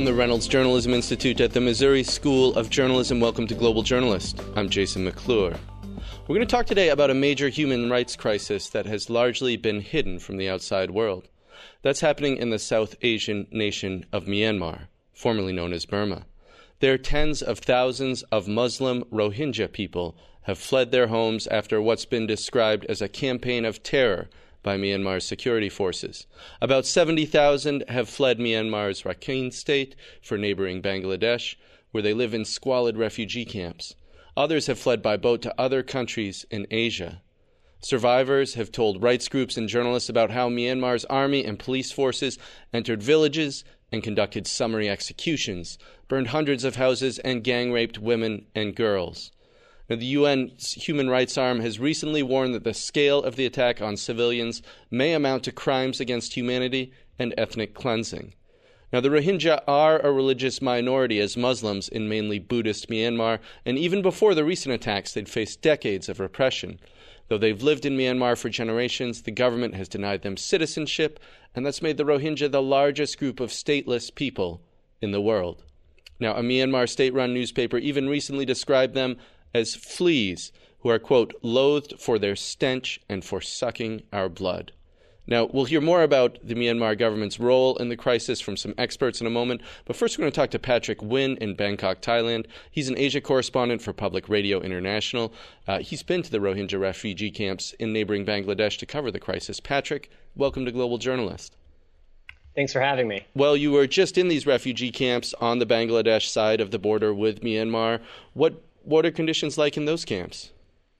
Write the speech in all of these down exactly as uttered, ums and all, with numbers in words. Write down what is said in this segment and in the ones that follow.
the Reynolds Journalism Institute at the Missouri School of Journalism. Welcome to Global Journalist. I'm Jason McClure. We're going to talk today about a major human rights crisis that has largely been hidden from the outside world. That's happening in the South Asian nation of Myanmar, formerly known as Burma. There, tens of thousands of Muslim Rohingya people have fled their homes after what's been described as a campaign of terror by Myanmar's security forces. About seventy thousand have fled Myanmar's Rakhine state for neighboring Bangladesh, where they live in squalid refugee camps. Others have fled by boat to other countries in Asia. Survivors have told rights groups and journalists about how Myanmar's army and police forces entered villages and conducted summary executions, burned hundreds of houses, and gang-raped women and girls. Now, the U N's Human Rights Arm has recently warned that the scale of the attack on civilians may amount to crimes against humanity and ethnic cleansing. Now, the Rohingya are a religious minority as Muslims in mainly Buddhist Myanmar, and even before the recent attacks, they'd faced decades of repression. Though they've lived in Myanmar for generations, the government has denied them citizenship, and that's made the Rohingya the largest group of stateless people in the world. Now, a Myanmar state-run newspaper even recently described them as fleas who are, quote, loathed for their stench and for sucking our blood. Now, we'll hear more about the Myanmar government's role in the crisis from some experts in a moment, but first we're going to talk to Patrick Wynn in Bangkok, Thailand. He's an Asia correspondent for Public Radio International. Uh, he's been to the Rohingya refugee camps in neighboring Bangladesh to cover the crisis. Patrick, welcome to Global Journalist. Thanks for having me. Well, you were just in these refugee camps on the Bangladesh side of the border with Myanmar. What What are conditions like in those camps?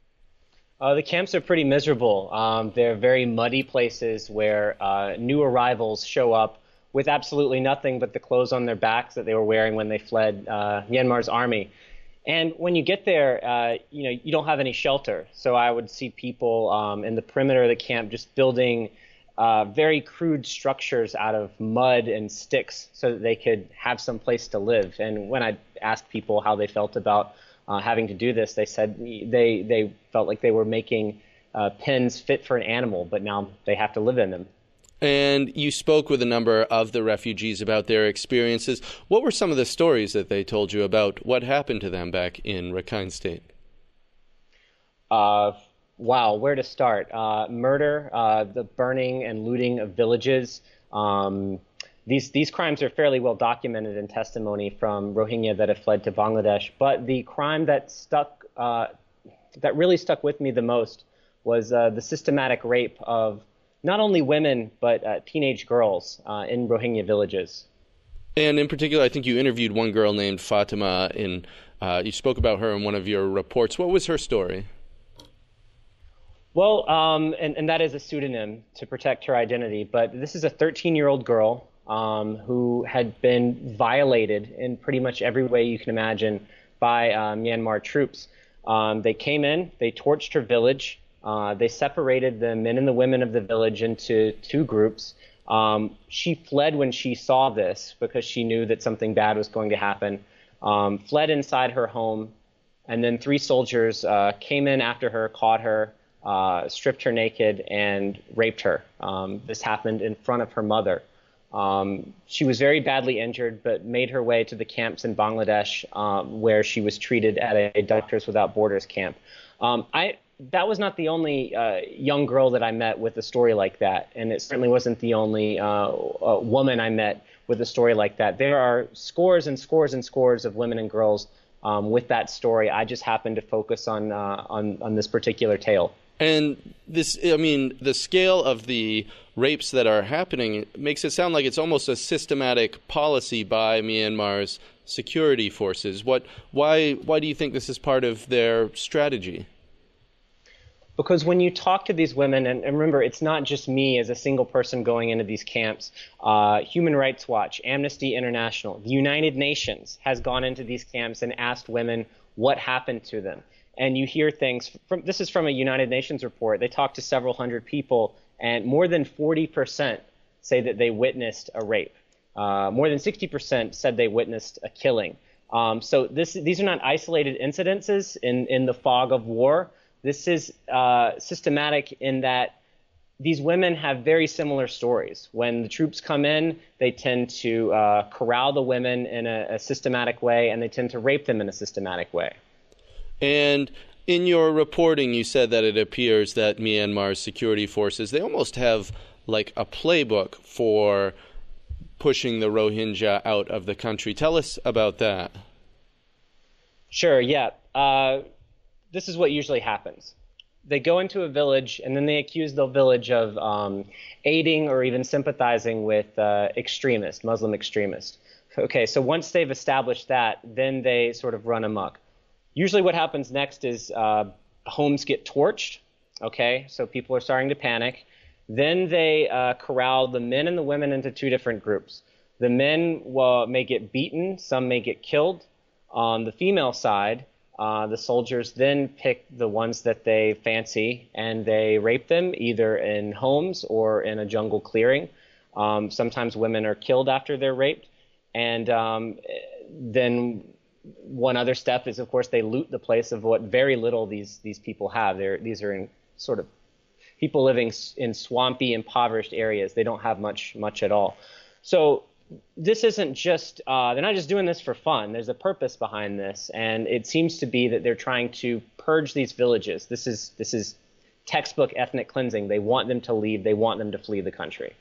Uh, the camps are pretty miserable. Um, they're very muddy places where uh, new arrivals show up with absolutely nothing but the clothes on their backs that they were wearing when they fled uh, Myanmar's army. And when you get there, uh, you know, you don't have any shelter. So I would see people um, in the perimeter of the camp just building uh, very crude structures out of mud and sticks so that they could have some place to live. And when I asked people how they felt about Uh, having to do this, they said they they felt like they were making uh, pens fit for an animal, but now they have to live in them. And you spoke with a number of the refugees about their experiences. What were some of the stories that they told you about what happened to them back in Rakhine State? Uh, wow, where to start? Uh, murder, uh, the burning and looting of villages. Um, These these crimes are fairly well documented in testimony from Rohingya that have fled to Bangladesh. But the crime that stuck, uh, that really stuck with me the most was uh, the systematic rape of not only women but uh, teenage girls uh, in Rohingya villages. And in particular, I think you interviewed one girl named Fatima. In uh, you spoke about her in one of your reports. What was her story? Well, um, and, and that is a pseudonym to protect her identity. But this is a thirteen-year-old girl Um, who had been violated in pretty much every way you can imagine by uh, Myanmar troops. Um, they came in, they torched her village, uh, they separated the men and the women of the village into two groups. Um, she fled when she saw this because she knew that something bad was going to happen, um, fled inside her home, and then three soldiers uh, came in after her, caught her, uh, stripped her naked, and raped her. Um, this happened in front of her mother. Um, she was very badly injured, but made her way to the camps in Bangladesh, um, where she was treated at a, a Doctors Without Borders camp. Um, I that was not the only uh, young girl that I met with a story like that, and it certainly wasn't the only uh, uh, woman I met with a story like that. There are scores and scores and scores of women and girls um, with that story. I just happened to focus on uh, on on this particular tale. And this, I mean, the scale of the rapes that are happening makes it sound like it's almost a systematic policy by Myanmar's security forces. What, why, why do you think this is part of their strategy? Because when you talk to these women, and, and remember, it's not just me as a single person going into these camps. Uh, Human Rights Watch, Amnesty International, the United Nations has gone into these camps and asked women what happened to them. And you hear things from, this is from a United Nations report. They talked to several hundred people, and more than forty percent say that they witnessed a rape. Uh, more than sixty percent said they witnessed a killing. Um, so this, these are not isolated incidences in, in the fog of war. This is uh, systematic in that these women have very similar stories. When the troops come in, they tend to uh, corral the women in a, a systematic way, and they tend to rape them in a systematic way. And in your reporting, you said that it appears that Myanmar's security forces, they almost have like a playbook for pushing the Rohingya out of the country. Tell us about that. Sure, yeah. Uh, this is what usually happens. They go into a village, and then they accuse the village of um, aiding or even sympathizing with uh, extremists, Muslim extremists. Okay, so once they've established that, then they sort of run amok. Usually what happens next is uh, homes get torched, okay? So people are starting to panic. Then they uh, corral the men and the women into two different groups. The men well, may get beaten, some may get killed. On the female side, uh, the soldiers then pick the ones that they fancy, and they rape them either in homes or in a jungle clearing. Um, sometimes women are killed after they're raped. And um, then one other step is, of course, they loot the place of what very little these these people have. They're, these are in sort of people living in swampy, impoverished areas. They don't have much much at all. So this isn't just uh, they're not just doing this for fun. There's a purpose behind this, and it seems to be that they're trying to purge these villages. This is this is textbook ethnic cleansing. They want them to leave. They want them to flee the country.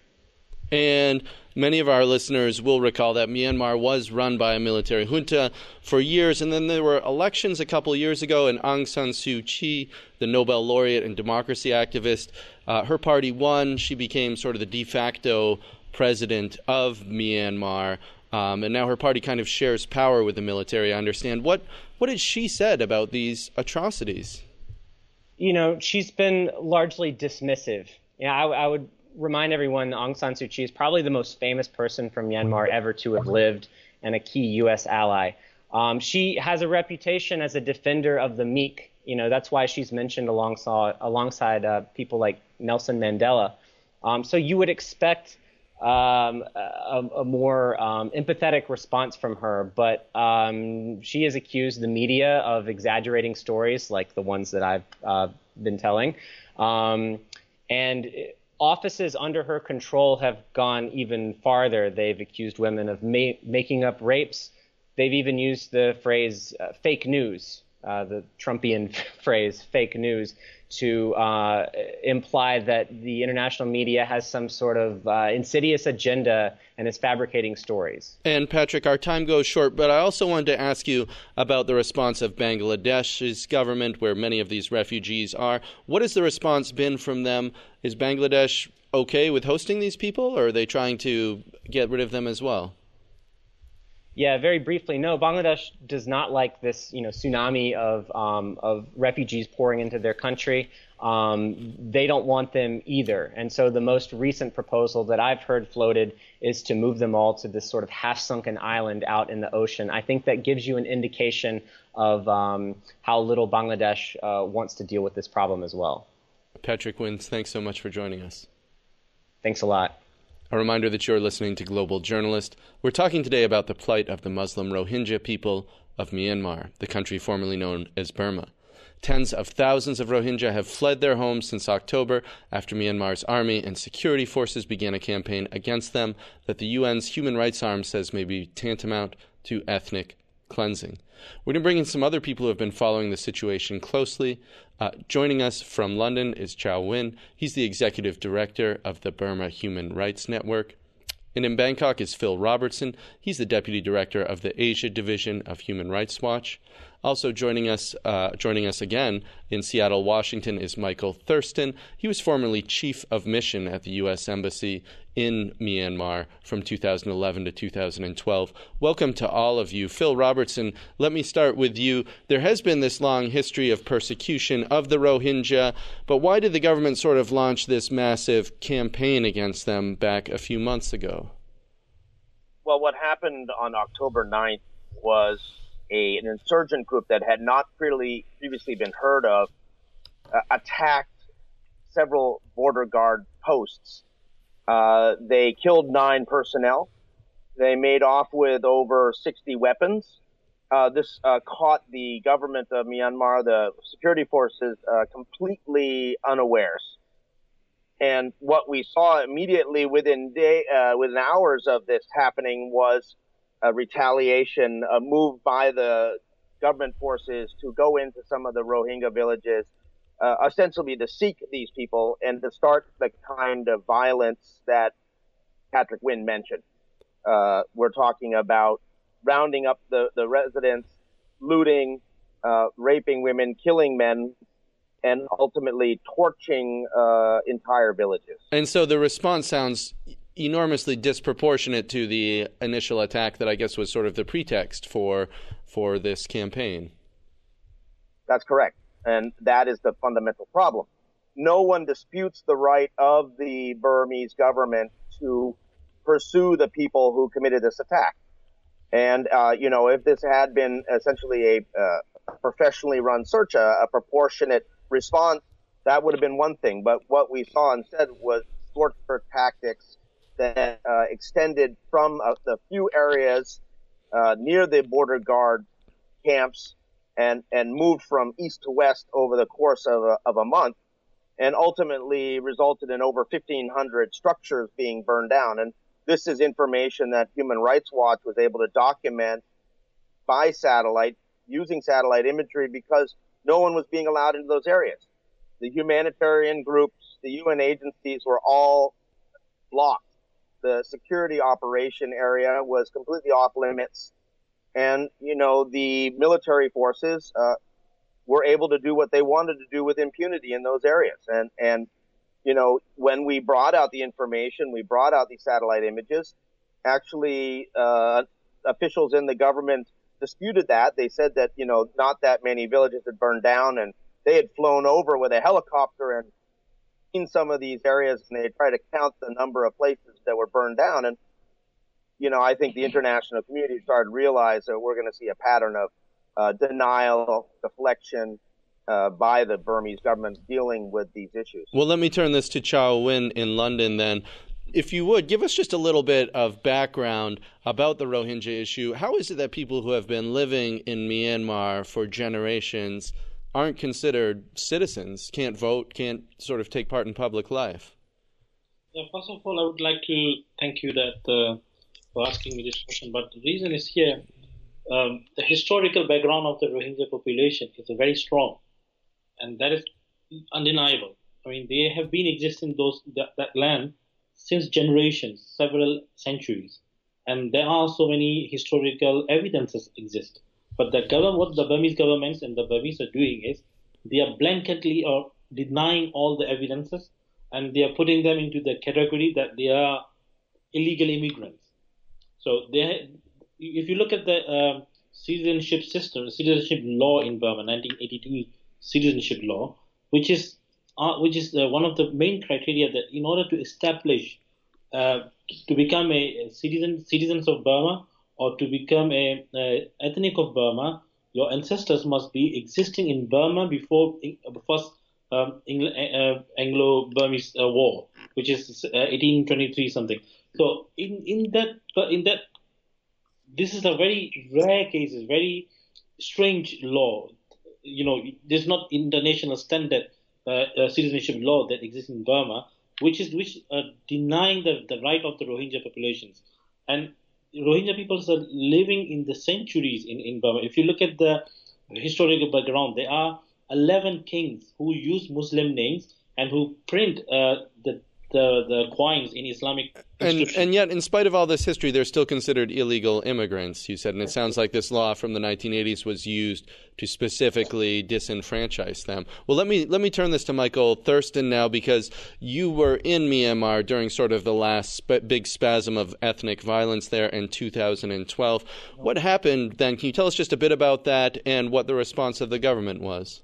And many of our listeners will recall that Myanmar was run by a military junta for years, and then there were elections a couple of years ago, and Aung San Suu Kyi, the Nobel laureate and democracy activist, uh, her party won. She became sort of the de facto president of Myanmar, um, and now her party kind of shares power with the military, I understand. What, what has she said about these atrocities? You know, she's been largely dismissive. Yeah, I, I would remind everyone Aung San Suu Kyi is probably the most famous person from Myanmar ever to have lived and a key U S ally. Um, she has a reputation as a defender of the meek. You know, that's why she's mentioned alongside, alongside uh, people like Nelson Mandela. Um, so you would expect um, a, a more um, empathetic response from her, but um, she has accused the media of exaggerating stories like the ones that I've uh, been telling. Um, and offices under her control have gone even farther. They've accused women of ma- making up rapes. They've even used the phrase uh, fake news, uh, the Trumpian phrase fake news, to uh, imply that the international media has some sort of uh, insidious agenda and is fabricating stories. And Patrick, our time goes short, but I also wanted to ask you about the response of Bangladesh's government, where many of these refugees are. What has the response been from them? Is Bangladesh okay with hosting these people, or are they trying to get rid of them as well? Yeah, very briefly, no. Bangladesh does not like this, you know, tsunami of um, of refugees pouring into their country. Um, they don't want them either. And so the most recent proposal that I've heard floated is to move them all to this sort of half-sunken island out in the ocean. I think that gives you an indication of um, how little Bangladesh uh, wants to deal with this problem as well. Patrick Wins, thanks so much for joining us. Thanks a lot. A reminder that you're listening to Global Journalist. We're talking today about the plight of the Muslim Rohingya people of Myanmar, the country formerly known as Burma. Tens of thousands of Rohingya have fled their homes since October after Myanmar's army and security forces began a campaign against them that the U N's human rights arm says may be tantamount to ethnic cleansing. We're going to bring in some other people who have been following the situation closely. Uh, joining us from London is Chow Win. He's the executive director of the Burma Human Rights Network. And in Bangkok is Phil Robertson. He's the deputy director of the Asia Division of Human Rights Watch. Also joining us, uh, joining us again in Seattle, Washington, is Michael Thurston. He was formerly chief of mission at the U S Embassy in Myanmar from two thousand eleven to two thousand twelve. Welcome to all of you. Phil Robertson, let me start with you. There has been this long history of persecution of the Rohingya, but why did the government sort of launch this massive campaign against them back a few months ago? Well, what happened on October ninth was a, an insurgent group that had not really previously been heard of uh, attacked several border guard posts. Uh, they killed nine personnel. They made off with over sixty weapons. Uh, this uh, caught the government of Myanmar, the security forces, uh, completely unawares. And what we saw immediately within day, uh, within hours of this happening was a retaliation, a move by the government forces to go into some of the Rohingya villages, uh, ostensibly to seek these people and to start the kind of violence that Patrick Wynn mentioned. Uh, we're talking about rounding up the, the residents, looting, uh, raping women, killing men, and ultimately torching uh, entire villages. And so the response sounds enormously disproportionate to the initial attack that I guess was sort of the pretext for for this campaign. That's correct. And that is the fundamental problem. No one disputes the right of the Burmese government to pursue the people who committed this attack. And, uh, you know, if this had been essentially a uh, professionally run search, a, a proportionate response, that would have been one thing. But what we saw instead was torture tactics that uh, extended from uh, the few areas uh, near the border guard camps and, and moved from east to west over the course of a, of a month, and ultimately resulted in over fifteen hundred structures being burned down. And this is information that Human Rights Watch was able to document by satellite, using satellite imagery, because no one was being allowed into those areas. The humanitarian groups, the U N agencies were all blocked. The security operation area was completely off limits. And, you know, the military forces uh, were able to do what they wanted to do with impunity in those areas. And, and, you know, when we brought out the information, we brought out these satellite images, actually uh, officials in the government disputed that. They said that, you know, not that many villages had burned down, and they had flown over with a helicopter and seen some of these areas, and they tried to count the number of places that were burned down. And, you know, I think the international community started to realize that we're going to see a pattern of uh, denial, deflection uh, by the Burmese government dealing with these issues. Well, let me turn this to Chow Win in London then. If you would, give us just a little bit of background about the Rohingya issue. How is it that people who have been living in Myanmar for generations aren't considered citizens, can't vote, can't sort of take part in public life? Yeah, first of all, I would like to thank you that uh, for asking me this question. But the reason is here, um, the historical background of the Rohingya population is very strong, and that is undeniable. I mean, they have been existing those that, that land since generations, several centuries, and there are so many historical evidences exist. But the government, what the Burmese governments and the Burmese are doing is they are blanketly or denying all the evidences, and they are putting them into the category that they are illegal immigrants. So they, if you look at the uh, citizenship system, citizenship law in Burma, nineteen eighty-two citizenship law, which is uh, which is uh, one of the main criteria that in order to establish uh, to become a citizen citizens of Burma, or to become a, a ethnic of Burma, your ancestors must be existing in Burma before the first um, uh, Anglo-Burmese uh, war, which is uh, eighteen twenty-three something. So in in that in that, this is a very rare case, a very strange law. You know, there's not international standard uh, uh, citizenship law that exists in Burma, which is which uh, denying the, the right of the Rohingya populations. And Rohingya peoples are living in the centuries in, in Burma. If you look at the historical background, there are eleven kings who use Muslim names and who print uh, the, the the coins in Islamic and and yet, in spite of all this history, they're still considered illegal immigrants, you said. And it sounds like this law from the nineteen eighties was used to specifically disenfranchise them. Well, let me let me turn this to Michael Thurston now, because you were in Myanmar during sort of the last sp- big spasm of ethnic violence there in two thousand twelve. What happened then? Can you tell us just a bit about that and what the response of the government was?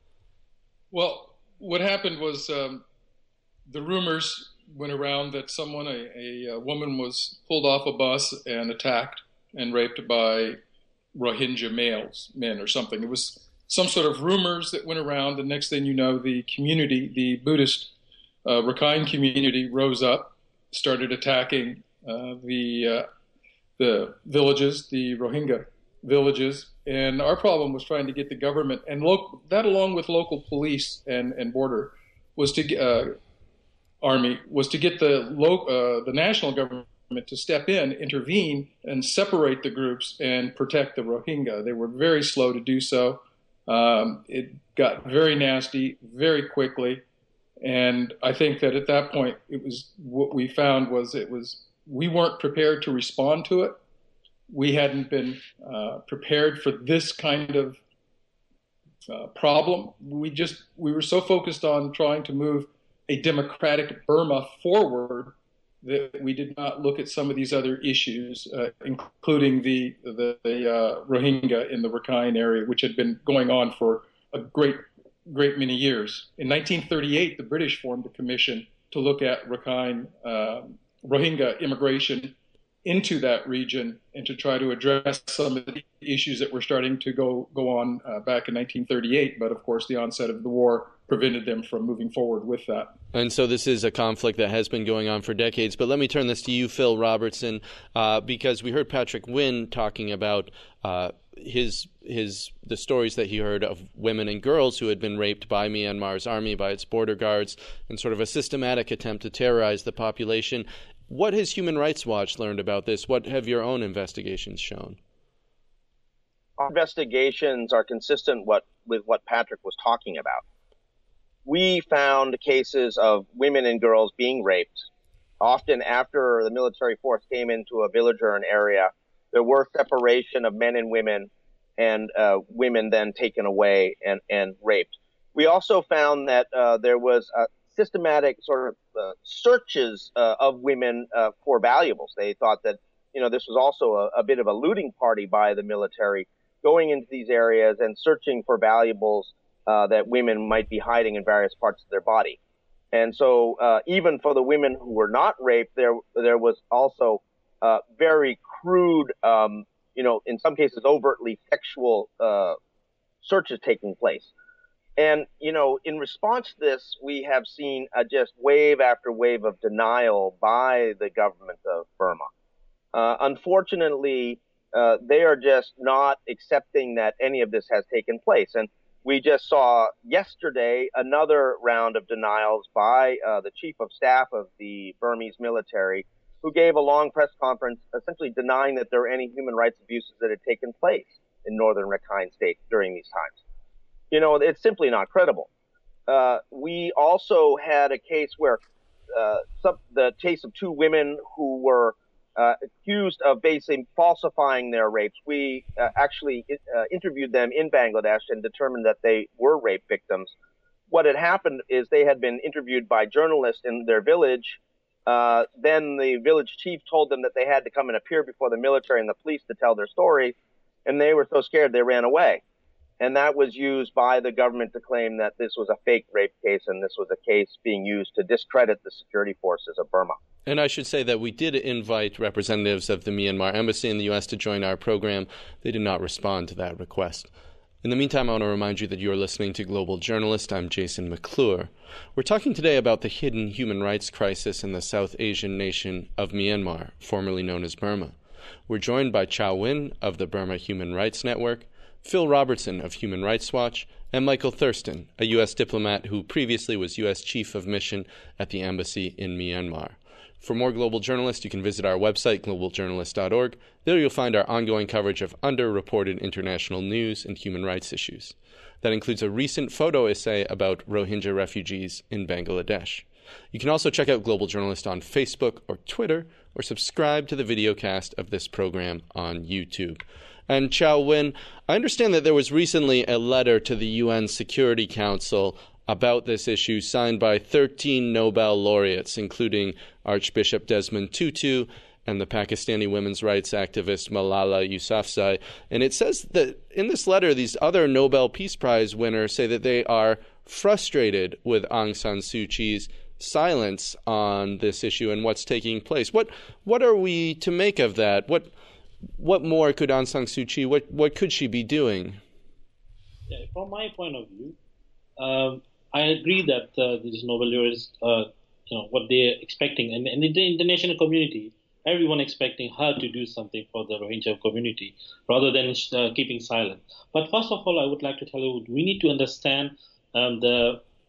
Well, what happened was um, the rumors went around that someone, a, a, a woman, was pulled off a bus and attacked and raped by Rohingya males, men or something. It was some sort of rumors that went around. The next thing you know, the community, the Buddhist uh, Rakhine community, rose up, started attacking uh, the uh, the villages, the Rohingya villages. And our problem was trying to get the government, and local, that along with local police and, and border, was to uh, army was to get the lo- uh, the national government to step in, intervene, and separate the groups and protect the Rohingya. They were very slow to do so. Um, it got very nasty very quickly, and I think that at that point, it was what we found was it was we weren't prepared to respond to it. We hadn't been uh, prepared for this kind of uh, problem. We just we were so focused on trying to move a democratic Burma forward that we did not look at some of these other issues, uh, including the the, the uh, Rohingya in the Rakhine area, which had been going on for a great great many years. In nineteen thirty-eight, the British formed a commission to look at Rakhine uh, Rohingya immigration into that region and to try to address some of the issues that were starting to go go on uh, back in nineteen thirty-eight. But of course, the onset of the war prevented them from moving forward with that. And so this is a conflict that has been going on for decades. But let me turn this to you, Phil Robertson, uh, because we heard Patrick Wynn talking about uh, his his the stories that he heard of women and girls who had been raped by Myanmar's army, by its border guards, and sort of a systematic attempt to terrorize the population. What has Human Rights Watch learned about this? What have your own investigations shown? Our investigations are consistent what, with what Patrick was talking about. We found cases of women and girls being raped. Often after the military force came into a village or an area, there were separation of men and women, and uh, women then taken away and, and raped. We also found that uh, there was a systematic sort of uh, searches uh, of women uh, for valuables. They thought that, you know, this was also a, a bit of a looting party by the military, going into these areas and searching for valuables uh, that women might be hiding in various parts of their body. And so uh, even for the women who were not raped, there there was also uh, very crude, um, you know, in some cases overtly sexual uh, searches taking place. And, you know, in response to this, we have seen a just wave after wave of denial by the government of Burma. Uh, unfortunately, uh, they are just not accepting that any of this has taken place. And we just saw yesterday another round of denials by uh, the chief of staff of the Burmese military, who gave a long press conference essentially denying that there were any human rights abuses that had taken place in northern Rakhine State during these times. You know, it's simply not credible. Uh, we also had a case where uh, some, the case of two women who were uh, accused of basically falsifying their rapes. We uh, actually uh, interviewed them in Bangladesh and determined that they were rape victims. What had happened is they had been interviewed by journalists in their village. Uh, then the village chief told them that they had to come and appear before the military and the police to tell their story, and they were so scared they ran away. And that was used by the government to claim that this was a fake rape case and this was a case being used to discredit the security forces of Burma. And I should say that we did invite representatives of the Myanmar embassy in the U S to join our program. They did not respond to that request. In the meantime, I want to remind you that you are listening to Global Journalist. I'm Jason McClure. We're talking today about the hidden human rights crisis in the South Asian nation of Myanmar, formerly known as Burma. We're joined by Chow Win of the Burma Human Rights Network, Phil Robertson of Human Rights Watch, and Michael Thurston, a U S diplomat who previously was U S Chief of Mission at the embassy in Myanmar. For more Global Journalist, you can visit our website, global journalist dot org. There you'll find our ongoing coverage of underreported international news and human rights issues. That includes a recent photo essay about Rohingya refugees in Bangladesh. You can also check out Global Journalist on Facebook or Twitter, or subscribe to the videocast of this program on YouTube. And Chow Win, I understand that there was recently a letter to the U N Security Council about this issue signed by thirteen Nobel laureates, including Archbishop Desmond Tutu and the Pakistani women's rights activist Malala Yousafzai. And it says that in this letter, these other Nobel Peace Prize winners say that they are frustrated with Aung San Suu Kyi's silence on this issue and what's taking place. What what are we to make of that? What What more could Aung San Suu Kyi, what, what could she be doing? Yeah, from my point of view, um, I agree that uh, these Nobel laureates, uh, you know, what they're expecting, and, and in the international community, everyone expecting her to do something for the Rohingya community rather than uh, keeping silent. But first of all, I would like to tell you, we need to understand um, the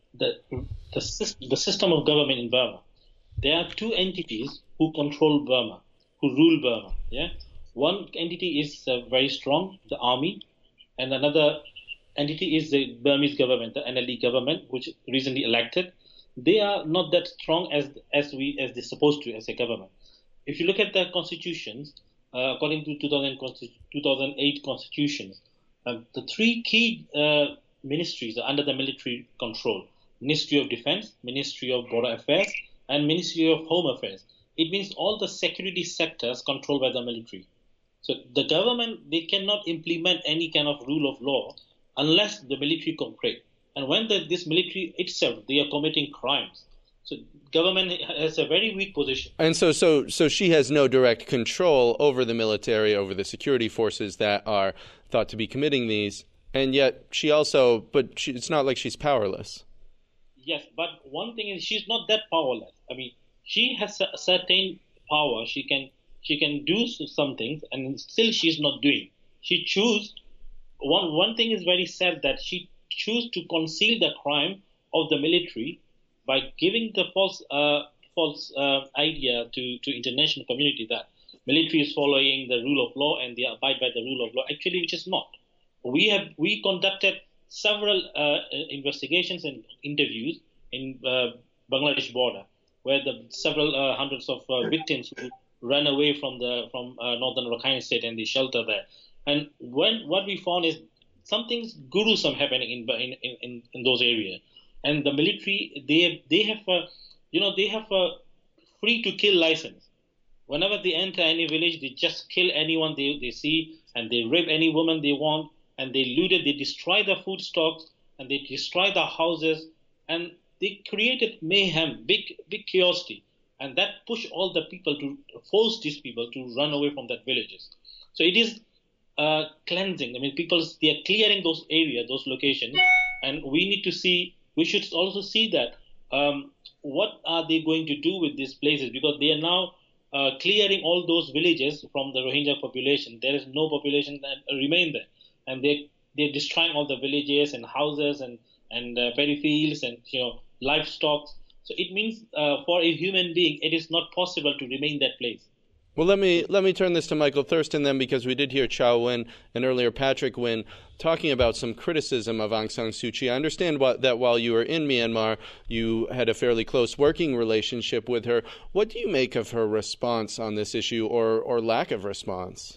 the the, syst- the system of government in Burma. There are two entities who control Burma, who rule Burma. Yeah, one entity is uh, very strong, the army, and another entity is the Burmese government, the N L D government, which recently elected. They are not that strong as as we as they're supposed to as a government. If you look at the constitutions, uh, according to two thousand eight constitutions, uh, the three key uh, ministries are under the military control: Ministry of Defense, Ministry of Border Affairs, and Ministry of Home Affairs. It means all the security sectors controlled by the military. So the government, they cannot implement any kind of rule of law unless the military cooperate. And when the, this military itself, they are committing crimes. So government has a very weak position. And so, so, so she has no direct control over the military, over the security forces that are thought to be committing these. And yet she also, but she, it's not like she's powerless. Yes, but one thing is she's not that powerless. I mean, she has a certain power. She can she can do some things, and still she's not doing. She choose one one thing is very sad, that she choose to conceal the crime of the military by giving the false uh, false uh, idea to to international community that military is following the rule of law and they abide by the rule of law. Actually, which is not. We have we conducted several uh, investigations and interviews in uh, Bangladesh border, where the several uh, hundreds of uh, victims who ran away from the from uh, northern Rakhine state and the shelter there. And when what we found is something's gruesome happening in in, in in those areas, and the military they they have a you know they have a free to kill license. Whenever they enter any village, they just kill anyone they they see, and they rape any woman they want. And they looted, they destroy the food stocks, and they destroy the houses, and they created mayhem, big, big chaos, and that pushed all the people to force these people to run away from that villages. So it is uh, cleansing. I mean, people they are clearing those areas, those locations, and we need to see. We should also see that um, what are they going to do with these places, because they are now uh, clearing all those villages from the Rohingya population. There is no population that remain there. And they they're destroying all the villages and houses and and uh, paddy fields and you know livestock. So it means uh, for a human being, it is not possible to remain in that place. Well, let me let me turn this to Michael Thurston then, because we did hear Chow Win and earlier Patrick Win talking about some criticism of Aung San Suu Kyi. I understand what, that while you were in Myanmar, you had a fairly close working relationship with her. What do you make of her response on this issue, or or lack of response?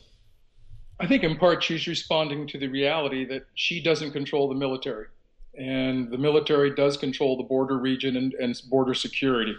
I think in part she's responding to the reality that she doesn't control the military, and the military does control the border region and, and border security.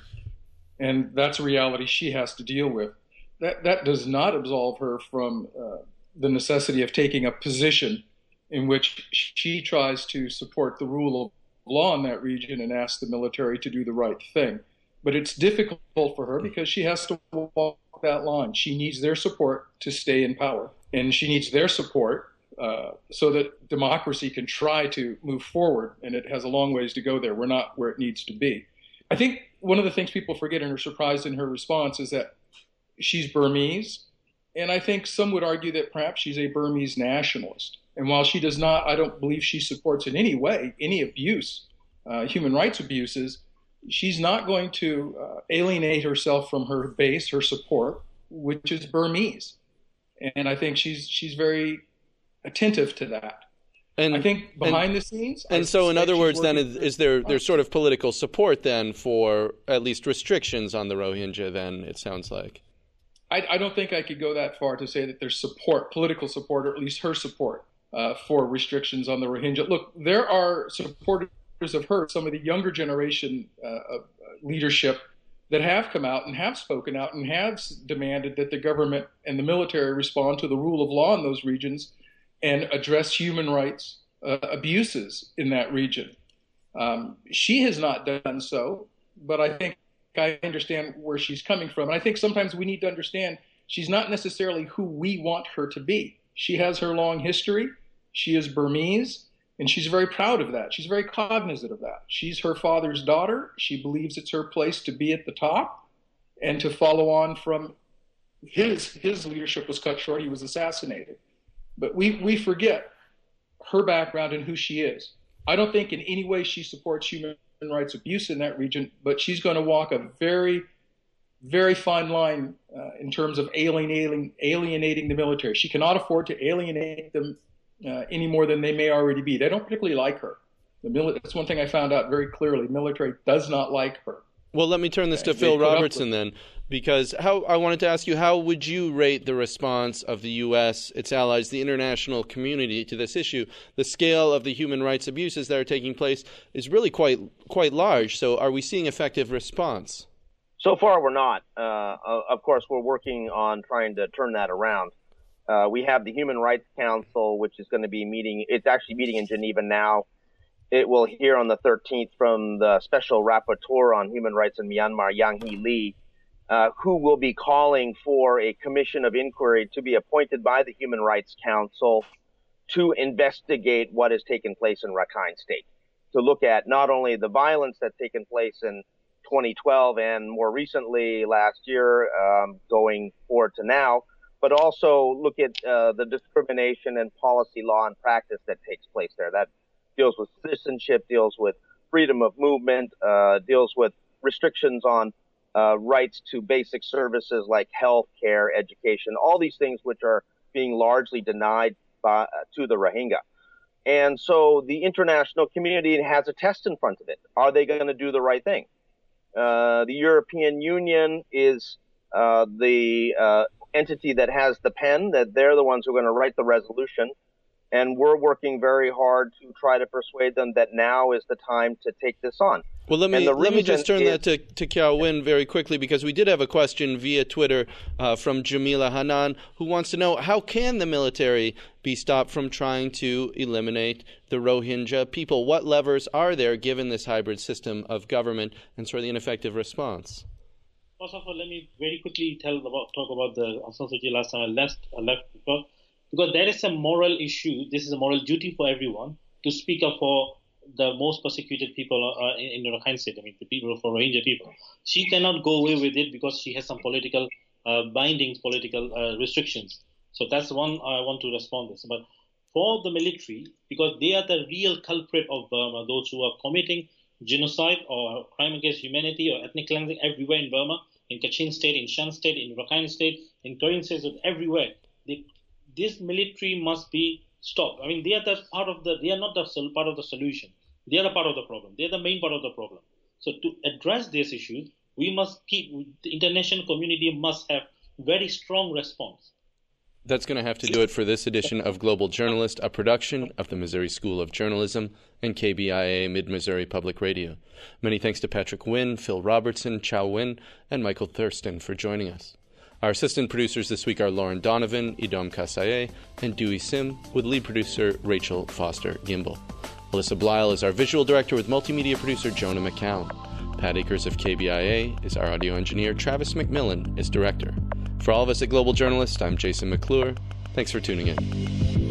And that's a reality she has to deal with. That, that does not absolve her from uh, the necessity of taking a position in which she tries to support the rule of law in that region and ask the military to do the right thing. But it's difficult for her because she has to walk that line. She needs their support to stay in power. And she needs their support uh, so that democracy can try to move forward. And it has a long ways to go there. We're not where it needs to be. I think one of the things people forget and are surprised in her response is that she's Burmese. And I think some would argue that perhaps she's a Burmese nationalist. And while she does not, I don't believe she supports in any way any abuse, uh, human rights abuses, she's not going to uh, alienate herself from her base, her support, which is Burmese. And I think she's she's very attentive to that. And I think behind and, the scenes. And I so, in other words, then, is, is there there's sort of political support then for at least restrictions on the Rohingya? Then it sounds like. I, I don't think I could go that far to say that there's support, political support, or at least her support uh, for restrictions on the Rohingya. Look, there are supporters of her, some of the younger generation uh, of leadership, that have come out and have spoken out and have demanded that the government and the military respond to the rule of law in those regions and address human rights uh, abuses in that region. Um, she has not done so, but I think I understand where she's coming from. And I think sometimes we need to understand she's not necessarily who we want her to be. She has her long history. She is Burmese. And she's very proud of that. She's very cognizant of that. She's her father's daughter. She believes it's her place to be at the top and to follow on from his his leadership was cut short. He was assassinated. But we, we forget her background and who she is. I don't think in any way she supports human rights abuse in that region, but she's going to walk a very, very fine line uh, in terms of alienating, alienating the military. She cannot afford to alienate them uh, any more than they may already be. They don't particularly like her. The mili- That's one thing I found out very clearly. The military does not like her. Well, let me turn this to Phil Robertson then, because how I wanted to ask you, how would you rate the response of the U S, its allies, the international community to this issue? The scale of the human rights abuses that are taking place is really quite quite large. So are we seeing effective response? So far, we're not. Uh, of course, we're working on trying to turn that around. Uh, we have the Human Rights Council, which is going to be meeting. It's actually meeting in Geneva now. It will hear on the thirteenth from the Special Rapporteur on Human Rights in Myanmar, Yang Hee Lee, uh, who will be calling for a commission of inquiry to be appointed by the Human Rights Council to investigate what has taken place in Rakhine State, to look at not only the violence that's taken place in twenty twelve and more recently last year, um, going forward to now, but also look at uh, the discrimination and policy, law, and practice that takes place there. That deals with citizenship, deals with freedom of movement, uh, deals with restrictions on uh, rights to basic services like health care, education, all these things which are being largely denied by, uh, to the Rohingya. And so the international community has a test in front of it. Are they going to do the right thing? Uh, the European Union is uh, the uh, entity that has the pen, that they're the ones who are going to write the resolution. And we're working very hard to try to persuade them that now is the time to take this on. Well, let me let me just turn is, that to, to Kyaw Win very quickly, because we did have a question via Twitter uh, from Jamila Hanan, who wants to know, how can the military be stopped from trying to eliminate the Rohingya people? What levers are there given this hybrid system of government and sort of the ineffective response? First of all, let me very quickly tell about talk about the Aung San Suu Kyi last time I left, I left because, because there is a moral issue. This is a moral duty for everyone to speak up for the most persecuted people uh, in, in Rakhine State. I mean, the people for Rohingya people. She cannot go away with it because she has some political uh, bindings, political uh, restrictions. So that's one I want to respond to this. But for the military, because they are the real culprit of Burma, those who are committing genocide or crime against humanity or ethnic cleansing everywhere in Burma, in Kachin State, in Shan State, in Rakhine State, in Karen State, everywhere. They, this military must be stopped. I mean, they are the part of the. They are not the part of the solution. They are a part of the problem. They are the main part of the problem. So to address these issues, we must keep. The international community must have very strong response. That's going to have to do it for this edition of Global Journalist, a production of the Missouri School of Journalism and K B I A Mid-Missouri Public Radio. Many thanks to Patrick Wynn, Phil Robertson, Kyaw Win, and Michael Thurston for joining us. Our assistant producers this week are Lauren Donovan, Idom Kasaye, and Dewey Sim, with lead producer Rachel Foster Gimbel. Alyssa Blyle is our visual director, with multimedia producer Jonah McCown. Pat Akers of K B I A is our audio engineer. Travis McMillan is director. For all of us at Global Journalist, I'm Jason McClure. Thanks for tuning in.